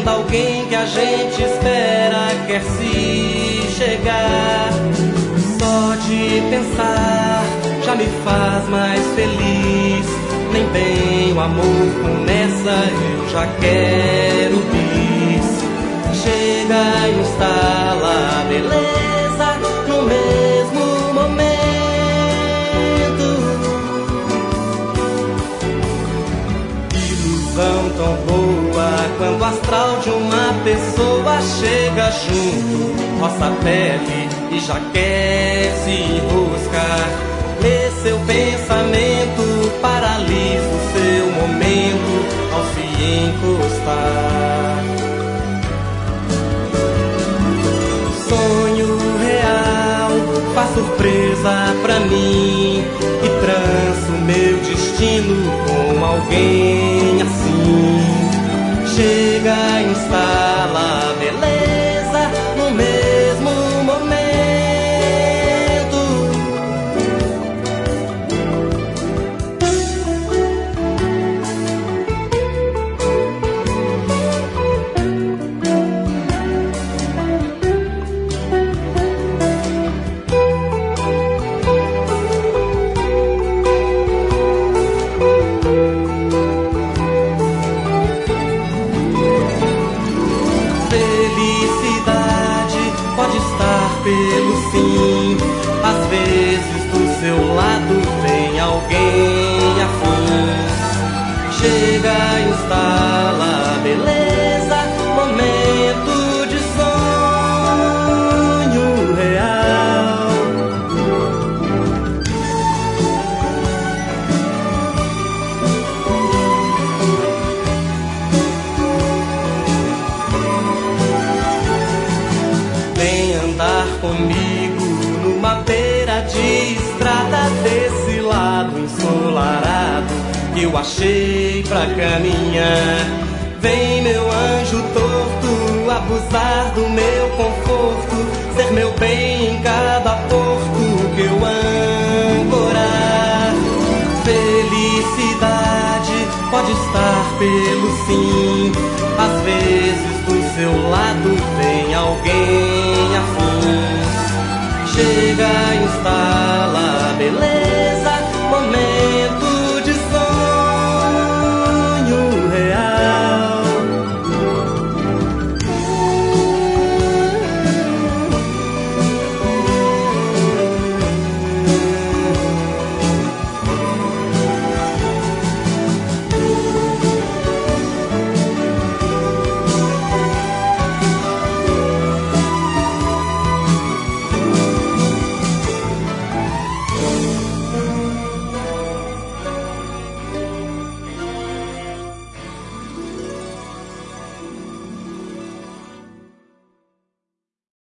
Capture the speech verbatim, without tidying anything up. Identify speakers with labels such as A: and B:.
A: quando alguém que a gente espera quer se chegar. Só de pensar já me faz mais feliz. Nem bem o amor começa, eu já quero bis. Chega e instala a beleza no mesmo momento. Ilusão tão boa quando o astral de uma pessoa chega junto, roça a pele e já quer se enroscar. Lê seu pensamento, paralisa o seu momento ao se encostar. Sonho real, faz surpresa pra mim e tranço meu destino com alguém assim. Chega e instala a beleza no mesmo momento. Pelo sim, às vezes do seu lado vem alguém afim. Chega e instala a beleza, momento de sonho real. Vem andar comigo numa beira de estrada desse lado ensolarado que eu achei pra caminhar. Vem meu anjo torto, abusar do meu conforto, ser meu bem em cada porto que eu ancorar. Felicidade pode estar pelo sim, às vezes do seu lado vem alguém afim. Chega e está